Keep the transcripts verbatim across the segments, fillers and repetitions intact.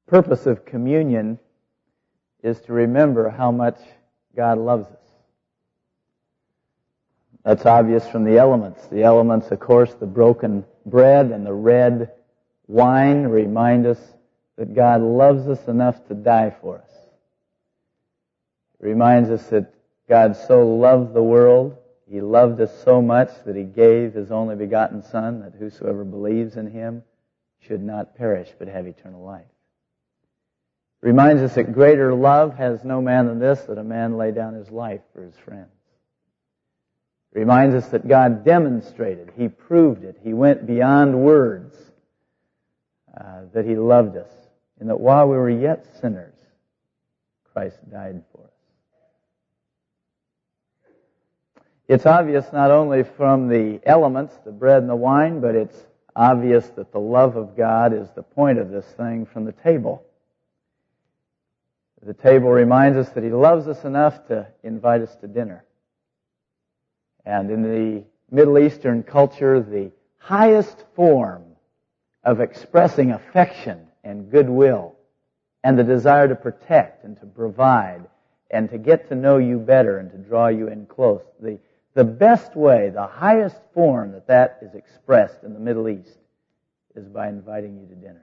purpose of communion is to remember how much God loves us. That's obvious from the elements. The elements, of course, the broken bread and the red wine remind us that God loves us enough to die for us. It reminds us that God so loved the world, He loved us so much that He gave His only begotten Son, that whosoever believes in Him should not perish but have eternal life. It reminds us that greater love has no man than this, that a man lay down his life for his friends. It reminds us that God demonstrated, He proved it, He went beyond words, uh, that He loved us, and that while we were yet sinners, Christ died for us. It's obvious not only from the elements, the bread and the wine, but it's obvious that the love of God is the point of this thing from the table. The table reminds us that He loves us enough to invite us to dinner. And in the Middle Eastern culture, the highest form of expressing affection and goodwill and the desire to protect and to provide and to get to know you better and to draw you in close, the, the best way, the highest form that that is expressed in the Middle East is by inviting you to dinner.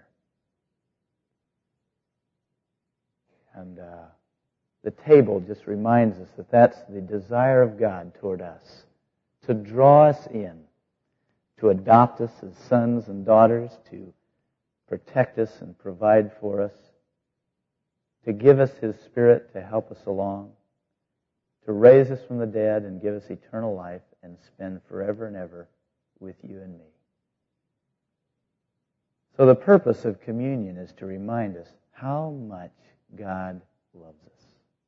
And uh, the table just reminds us that that's the desire of God toward us, to draw us in, to adopt us as sons and daughters, to protect us and provide for us, to give us His Spirit to help us along, to raise us from the dead and give us eternal life and spend forever and ever with you and me. So the purpose of communion is to remind us how much God loves us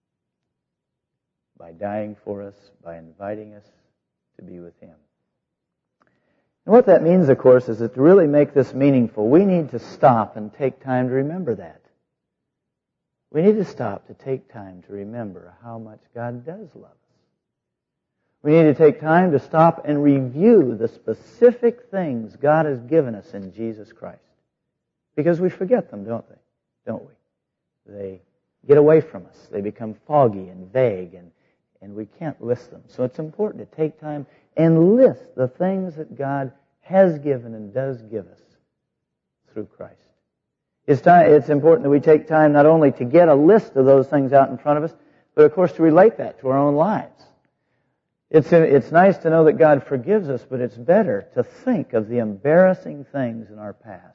by dying for us, by inviting us to be with Him. And what that means, of course, is that to really make this meaningful, we need to stop and take time to remember that. We need to stop to take time to remember how much God does love us. We need to take time to stop and review the specific things God has given us in Jesus Christ. Because we forget them, don't they? Don't we? They get away from us. They become foggy and vague, and, and we can't list them. So it's important to take time and list the things that God has given and does give us through Christ. It's, time, it's important that we take time not only to get a list of those things out in front of us, but of course to relate that to our own lives. It's, it's nice to know that God forgives us, but it's better to think of the embarrassing things in our past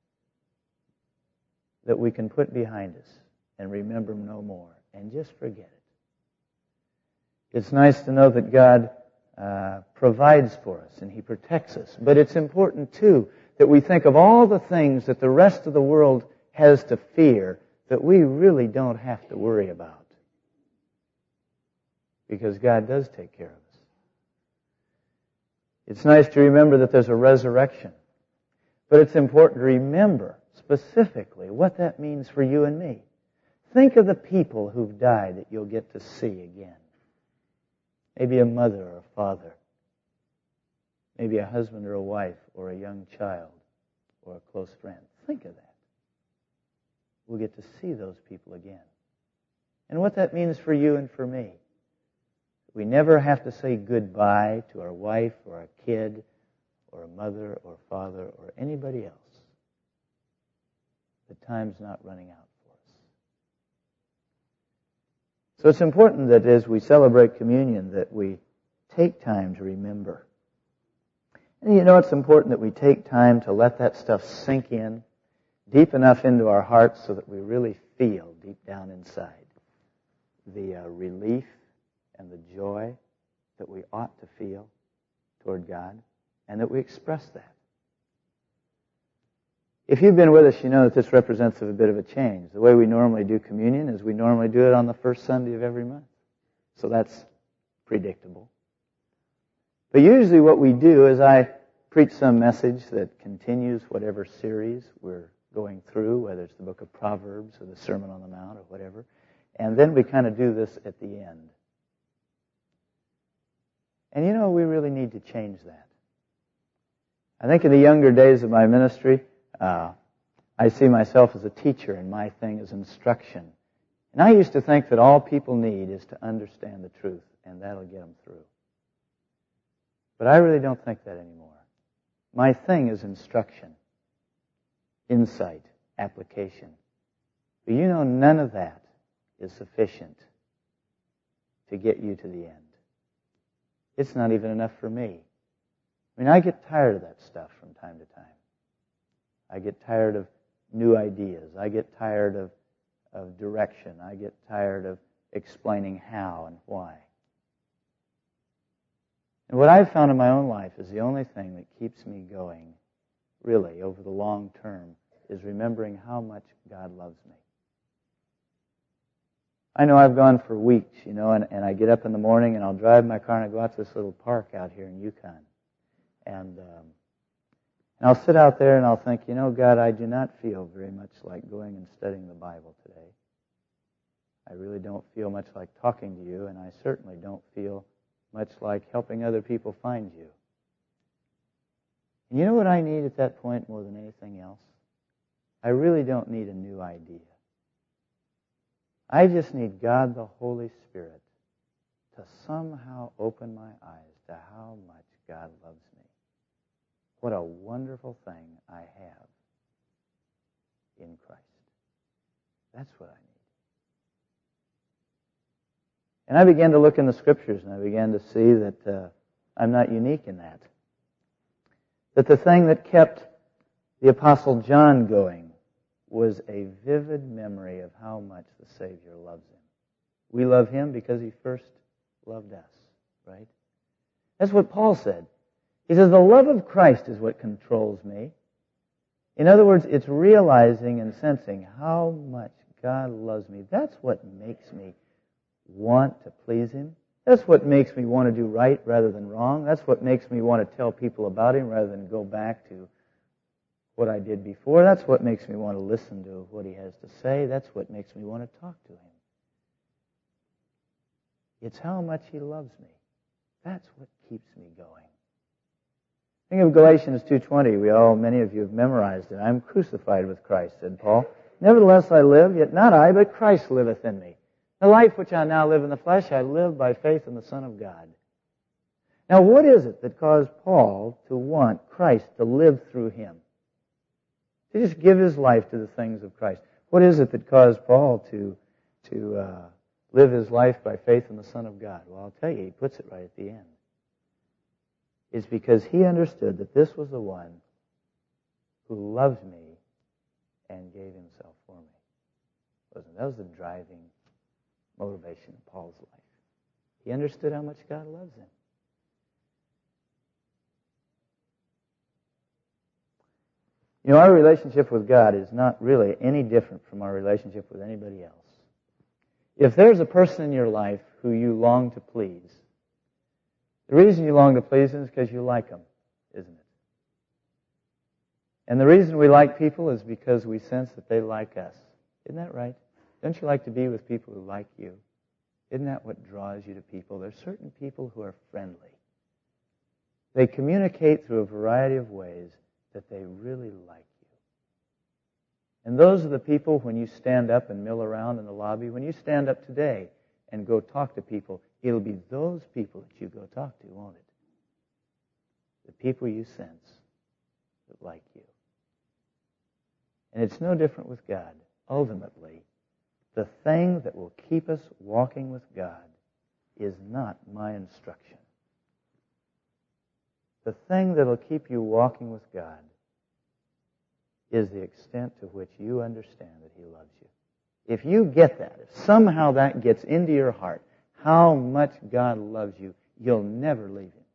that we can put behind us and remember no more and just forget it. It's nice to know that God uh, provides for us and He protects us. But it's important, too, that we think of all the things that the rest of the world has to fear that we really don't have to worry about. Because God does take care of us. It's nice to remember that there's a resurrection. But it's important to remember specifically what that means for you and me. Think of the people who've died that you'll get to see again. Maybe a mother or a father. Maybe a husband or a wife or a young child or a close friend. Think of that. We'll get to see those people again. And what that means for you and for me. We never have to say goodbye to our wife or our kid or a mother or father or anybody else. The time's not running out for us. So it's important that as we celebrate communion that we take time to remember. And you know, it's important that we take time to let that stuff sink in deep enough into our hearts so that we really feel deep down inside the uh, relief and the joy that we ought to feel toward God, and that we express that. If you've been with us, you know that this represents a bit of a change. The way we normally do communion is we normally do it on the first Sunday of every month. So that's predictable. But usually what we do is I preach some message that continues whatever series we're going through, whether it's the book of Proverbs or the Sermon on the Mount or whatever. And then we kind of do this at the end. And you know, we really need to change that. I think in the younger days of my ministry, uh, I see myself as a teacher, and my thing is instruction. And I used to think that all people need is to understand the truth, and that'll get them through. But I really don't think that anymore. My thing is instruction, insight, application. But you know, none of that is sufficient to get you to the end. It's not even enough for me. I mean, I get tired of that stuff from time to time. I get tired of new ideas. I get tired of, of direction. I get tired of explaining how and why. And what I've found in my own life is the only thing that keeps me going, really, over the long term, is remembering how much God loves me. I know I've gone for weeks, you know, and, and I get up in the morning and I'll drive my car and I go out to this little park out here in Yukon. And, um, and I'll sit out there and I'll think, you know, God, I do not feel very much like going and studying the Bible today. I really don't feel much like talking to you, and I certainly don't feel much like helping other people find you. And you know what I need at that point more than anything else? I really don't need a new idea. I just need God the Holy Spirit to somehow open my eyes to how much God loves me. What a wonderful thing I have in Christ. That's what I need. And I began to look in the Scriptures, and I began to see that uh, I'm not unique in that. That the thing that kept the Apostle John going was a vivid memory of how much the Savior loves him. We love him because he first loved us, right? That's what Paul said. He says, the love of Christ is what controls me. In other words, it's realizing and sensing how much God loves me. That's what makes me want to please him. That's what makes me want to do right rather than wrong. That's what makes me want to tell people about him rather than go back to what I did before. That's what makes me want to listen to what he has to say. That's what makes me want to talk to him. It's how much he loves me. That's what keeps me going. Think of Galatians two twenty. We all, many of you have memorized it. I'm crucified with Christ, said Paul. Nevertheless I live, yet not I, but Christ liveth in me. The life which I now live in the flesh, I live by faith in the Son of God. Now, what is it that caused Paul to want Christ to live through him? To just give his life to the things of Christ. What is it that caused Paul to, to uh, live his life by faith in the Son of God? Well, I'll tell you, he puts it right at the end. It's because he understood that this was the one who loved me and gave himself for me. Wasn't that was the driving motivation of Paul's life. He understood how much God loves him. You know, our relationship with God is not really any different from our relationship with anybody else. If there's a person in your life who you long to please, the reason you long to please them is because you like them, isn't it? And the reason we like people is because we sense that they like us. Isn't that right? Don't you like to be with people who like you? Isn't that what draws you to people? There are certain people who are friendly. They communicate through a variety of ways that they really like you. And those are the people, when you stand up and mill around in the lobby, when you stand up today and go talk to people, it'll be those people that you go talk to, won't it? The people you sense that like you. And it's no different with God. Ultimately, the thing that will keep us walking with God is not my instruction. The thing that will keep you walking with God is the extent to which you understand that he loves you. If you get that, if somehow that gets into your heart, how much God loves you, you'll never leave him.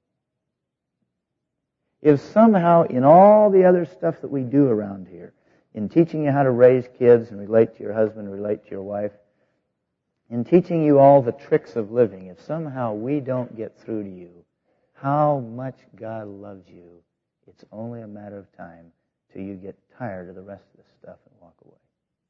If somehow in all the other stuff that we do around here, in teaching you how to raise kids and relate to your husband, relate to your wife, in teaching you all the tricks of living, if somehow we don't get through to you how much God loves you, it's only a matter of time till you get tired of the rest of this stuff and walk away.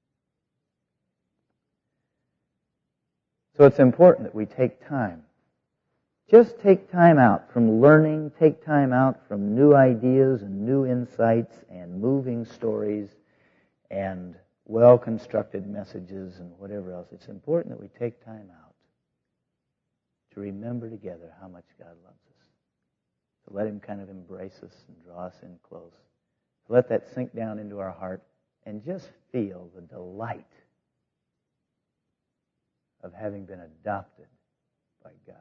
So it's important that we take time. Just take time out from learning, take time out from new ideas and new insights and moving stories, and well-constructed messages and whatever else. It's important that we take time out to remember together how much God loves us, to let Him kind of embrace us and draw us in close, to let that sink down into our heart and just feel the delight of having been adopted by God.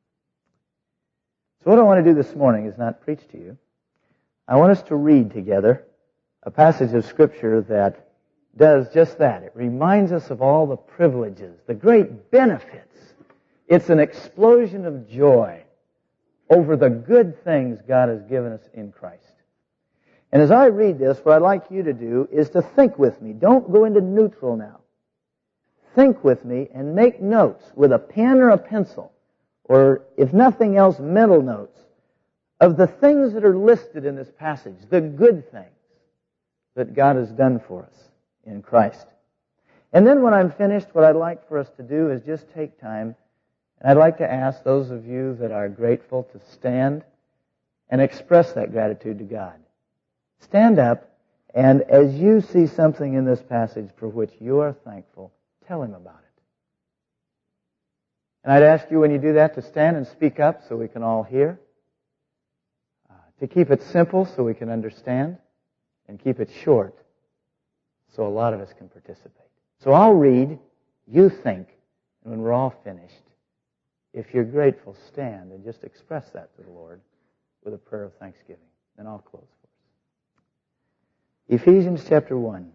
So what I want to do this morning is not preach to you. I want us to read together a passage of Scripture that does just that. It reminds us of all the privileges, the great benefits. It's an explosion of joy over the good things God has given us in Christ. And as I read this, what I'd like you to do is to think with me. Don't go into neutral now. Think with me and make notes with a pen or a pencil, or if nothing else, mental notes, of the things that are listed in this passage, the good things that God has done for us in Christ. And then when I'm finished, what I'd like for us to do is just take time, and I'd like to ask those of you that are grateful to stand and express that gratitude to God. Stand up, and as you see something in this passage for which you are thankful, tell Him about it. And I'd ask you when you do that to stand and speak up so we can all hear, uh, to keep it simple so we can understand, and keep it short so a lot of us can participate. So I'll read, you think, and when we're all finished, if you're grateful, stand and just express that to the Lord with a prayer of thanksgiving. Then I'll close for us. Ephesians chapter one.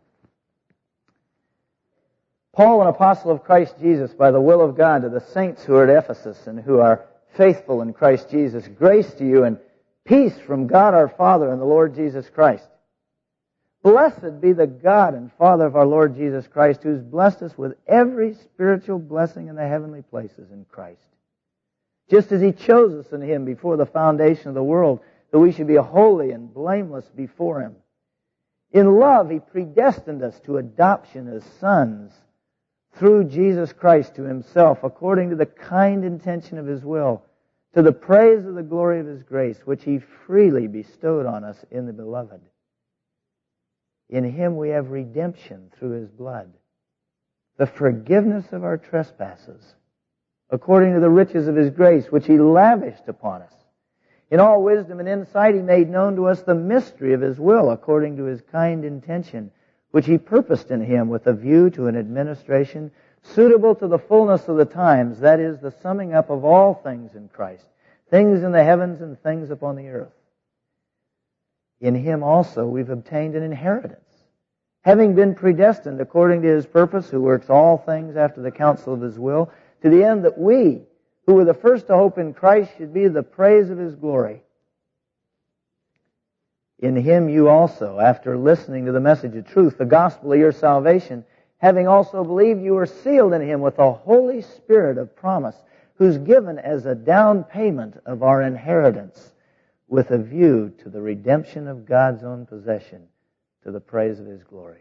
Paul, an apostle of Christ Jesus, by the will of God, to the saints who are at Ephesus and who are faithful in Christ Jesus, grace to you and peace from God our Father and the Lord Jesus Christ. Blessed be the God and Father of our Lord Jesus Christ, who's blessed us with every spiritual blessing in the heavenly places in Christ. Just as He chose us in Him before the foundation of the world, that we should be holy and blameless before Him. In love, He predestined us to adoption as sons through Jesus Christ to Himself, according to the kind intention of His will, to the praise of the glory of His grace, which He freely bestowed on us in the Beloved. In Him we have redemption through His blood, the forgiveness of our trespasses, according to the riches of His grace, which He lavished upon us. In all wisdom and insight He made known to us the mystery of His will, according to His kind intention, which He purposed in Him with a view to an administration suitable to the fullness of the times, that is, the summing up of all things in Christ, things in the heavens and things upon the earth. In Him also we've obtained an inheritance, having been predestined according to His purpose, who works all things after the counsel of His will, to the end that we, who were the first to hope in Christ, should be the praise of His glory. In Him you also, after listening to the message of truth, the gospel of your salvation, having also believed, you were sealed in Him with the Holy Spirit of promise, who's given as a down payment of our inheritance, with a view to the redemption of God's own possession, to the praise of His glory.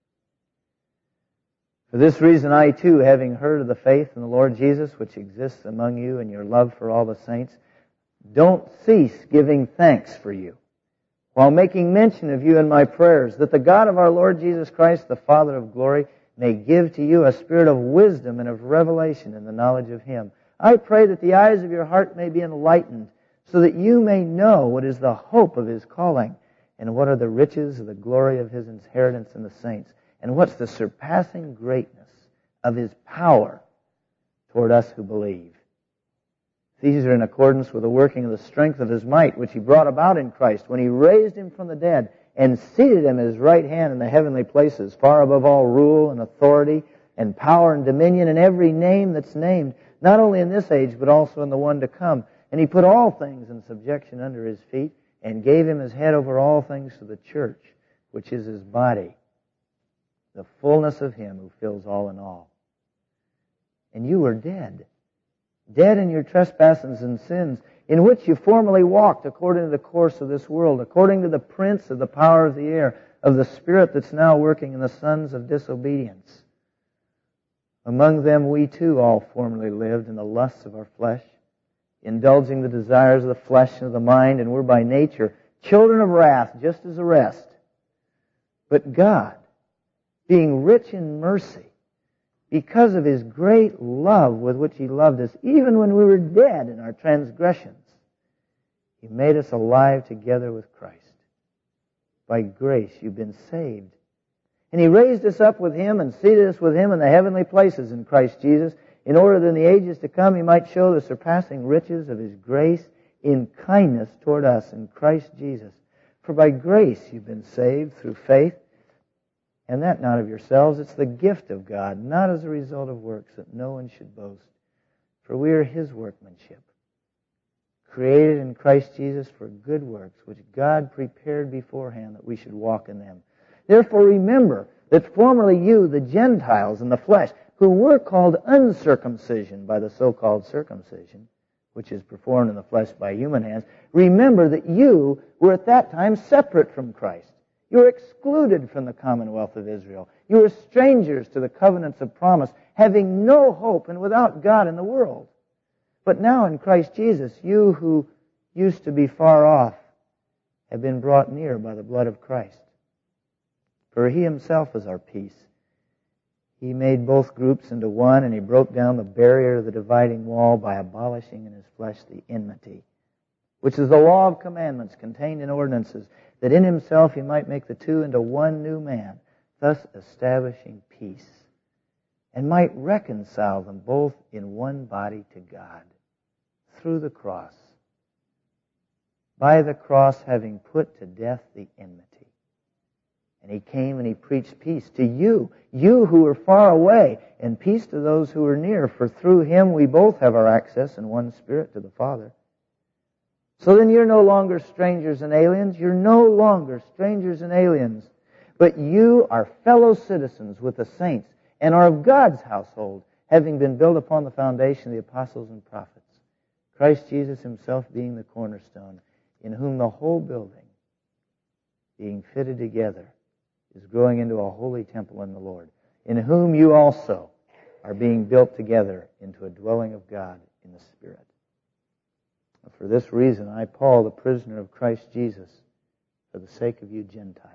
For this reason I too, having heard of the faith in the Lord Jesus, which exists among you and your love for all the saints, don't cease giving thanks for you, while making mention of you in my prayers, that the God of our Lord Jesus Christ, the Father of glory, may give to you a spirit of wisdom and of revelation in the knowledge of Him. I pray that the eyes of your heart may be enlightened, so that you may know what is the hope of His calling, and what are the riches of the glory of His inheritance in the saints, and what's the surpassing greatness of His power toward us who believe. These are in accordance with the working of the strength of His might, which He brought about in Christ, when He raised Him from the dead, and seated Him at His right hand in the heavenly places, far above all rule and authority, and power and dominion, and every name that's named, not only in this age, but also in the one to come. And He put all things in subjection under His feet, and gave Him as head over all things to the church, which is His body, the fullness of Him who fills all in all. And you were dead, dead in your trespasses and sins, in which you formerly walked according to the course of this world, according to the prince of the power of the air, of the spirit that's now working in the sons of disobedience. Among them we too all formerly lived in the lusts of our flesh, indulging the desires of the flesh and of the mind, and were by nature children of wrath, just as the rest. But God, being rich in mercy, because of His great love with which He loved us, even when we were dead in our transgressions, He made us alive together with Christ. By grace you've been saved. And He raised us up with Him and seated us with Him in the heavenly places in Christ Jesus, in order that in the ages to come He might show the surpassing riches of His grace in kindness toward us in Christ Jesus. For by grace you've been saved through faith, and that not of yourselves. It's the gift of God, not as a result of works, that no one should boast. For we are His workmanship, created in Christ Jesus for good works, which God prepared beforehand that we should walk in them. Therefore remember that formerly you, the Gentiles in the flesh, who were called uncircumcision by the so-called circumcision, which is performed in the flesh by human hands, remember that you were at that time separate from Christ. You were excluded from the commonwealth of Israel. You were strangers to the covenants of promise, having no hope and without God in the world. But now in Christ Jesus, you who used to be far off have been brought near by the blood of Christ. For He Himself is our peace. He made both groups into one, and He broke down the barrier of the dividing wall by abolishing in His flesh the enmity, which is the law of commandments contained in ordinances, that in Himself He might make the two into one new man, thus establishing peace, and might reconcile them both in one body to God, through the cross. By the cross having put to death the enmity. And He came and He preached peace to you, you who were far away, and peace to those who are near, for through Him we both have our access in one Spirit to the Father. So then you're no longer strangers and aliens. You're no longer strangers and aliens. But you are fellow citizens with the saints and are of God's household, having been built upon the foundation of the apostles and prophets, Christ Jesus Himself being the cornerstone, in whom the whole building, being fitted together, is growing into a holy temple in the Lord, in whom you also are being built together into a dwelling of God in the Spirit. For this reason, I, Paul, the prisoner of Christ Jesus, for the sake of you Gentiles.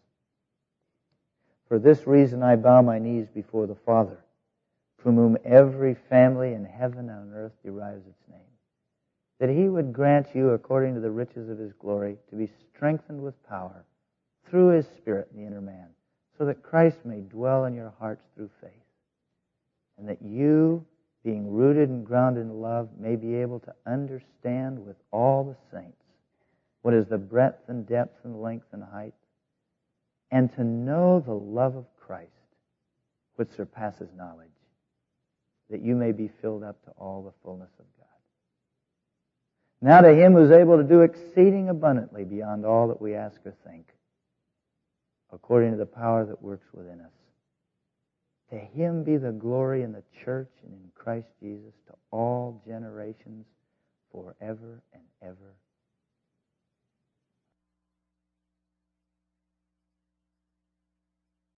For this reason, I bow my knees before the Father, from whom every family in heaven and on earth derives its name, that He would grant you, according to the riches of His glory, to be strengthened with power through His Spirit in the inner man, so that Christ may dwell in your hearts through faith, and that you, being rooted and grounded in love, may be able to understand with all the saints what is the breadth and depth and length and height, and to know the love of Christ, which surpasses knowledge, that you may be filled up to all the fullness of God. Now to Him who is able to do exceeding abundantly beyond all that we ask or think, according to the power that works within us, to Him be the glory in the church and in Christ Jesus to all generations forever and ever.